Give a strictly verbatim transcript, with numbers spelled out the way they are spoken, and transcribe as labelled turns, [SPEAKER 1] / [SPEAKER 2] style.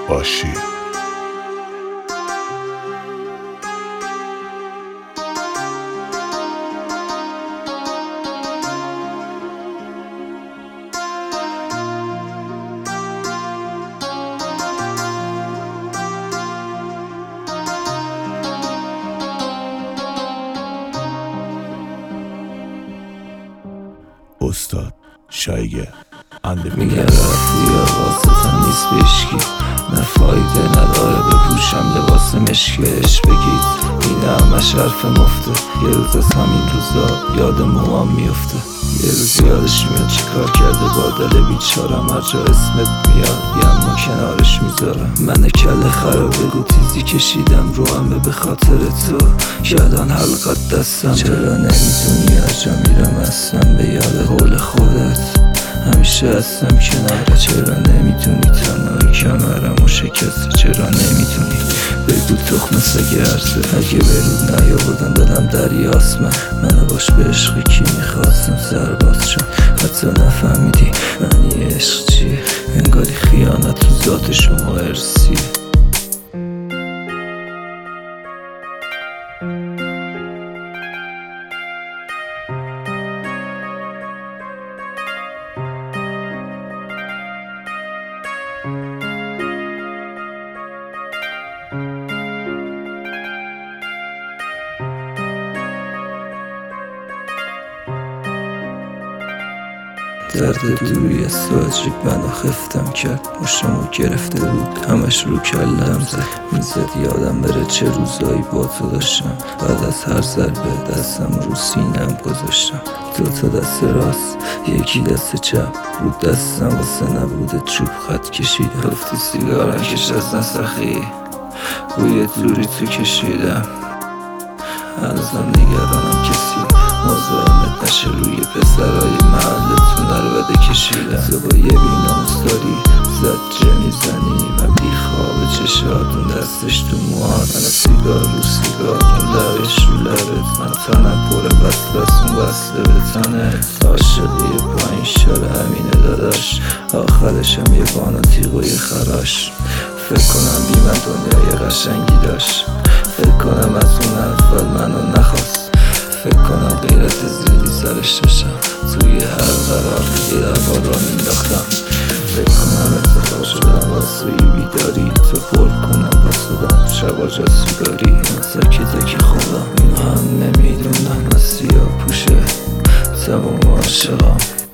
[SPEAKER 1] باشی. استاد شایگه اند
[SPEAKER 2] میگه رفتی یا واسطم نیست بشکی، نه فایده نداره بپوشم لباس مشکش. بگید این همش حرف مفته، یه روز از همین روزا یاد موام میفته. یه روز یادش میاد چی کار کرده با دل بیچارم، هر جا اسمت میاد یه اما کنارش میذارم. من کل خراب بگو تیزی کشیدم رو همه به خاطر تو، یادان حلقات دستم. چرا نمیتونی هر جا میرم هستم به یاد قول خودت، همیشه هستم کناره. چرا نمیتونی تنهایی کمرم و شکسته، چرا نمیتونی بگو تخم سگ ارزه. اگه برود نیاوردم دلم دریاست، من منو باش به عشق کی میخواستم سرباز شم. حتی نفهمیدی معنی عشق چیه، انگاری خیانت تو ذات شما ارسیه. درد دوری از تو عجیب منو خفتم کرد، مشتمو گرفته بود همش رو کلم زد. میزد یادم بره چه روزایی با تو داشتم، بعد از هر ضربه دستم رو سینم گذاشتم. دو تا دست راست یکی دست چپ رو دستم، واسه نبوده چوب خط کشیدم. گفتی سیگارم کش از نسخی، بوی دوری تو کشیدم. هنوزم نگرانم کسی مزاحمت نشه، روی پسرهای محلتون نربده کشیدم. تو با یه بیناموس داری زجه میزنی، من بی خواب چشاتون دستش تو موهات، من سیگار رو سیگار اون لبش رو لبت. من تنم پر وصل از اون وصله به تنت، عاشقی پایین شاره همینه داداش، آخرشم یه بان و تیغ و یه خراش. فکر کنم بی من دنیای قشنگی داشت، فکر کنم از اون اول منو نخواست، فکر کنم غیرت زیادی سرش داشتم، توی هر قرار یه دفعه را مینداختم. فکر کنم اتفاق شدم واسه بیداری، تو پر کنم با صدام شبا جا سیگاری. من ساکته که خودم اینو هم نمیدونم، از سیاه پوشه تمام عاشقام.